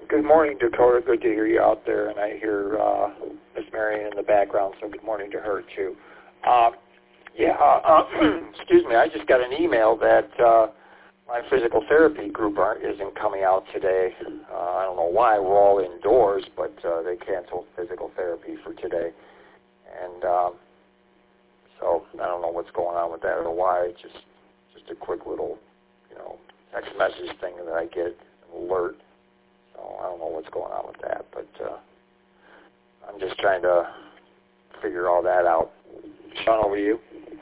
Good morning, Dakota. Good to hear you out there, and I hear Miss Marion in the background, so good morning to her, too. Excuse me, I just got an email that my physical therapy group isn't coming out today. I don't know why. We're all indoors, but they canceled physical therapy for today. And so I don't know what's going on with that or why. Just a quick little, text message thing that I get, an alert. So I don't know what's going on with that, but I'm just trying to figure all that out. Sean, over to you.